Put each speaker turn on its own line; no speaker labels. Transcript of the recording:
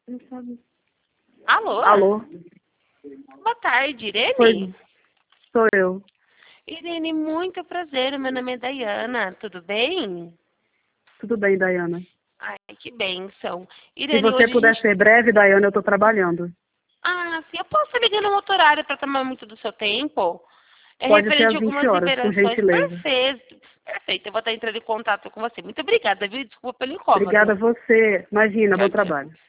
Não sabe.
Alô?
Alô?
Boa tarde, Irene?
Pois sou eu.
Irene, muito prazer. Meu nome é Dayana. Tudo bem?
Tudo bem, Dayana.
Ai, que bênção.
Se
Irene,
você
hoje a
puder
gente...
ser breve, Dayana, eu estou trabalhando.
Ah, sim, eu posso estar ligando no outro horário para tomar muito do seu tempo? É
Pode ser
referente
às
a
20
algumas
horas, por
liberações.
gentileza.
Perfeito. Perfeito. Eu vou estar entrando em contato com você. Muito obrigada, viu? Desculpa pelo
Obrigada a
incômodo.
você. Imagina,
Tchau,
bom
tchau.
trabalho.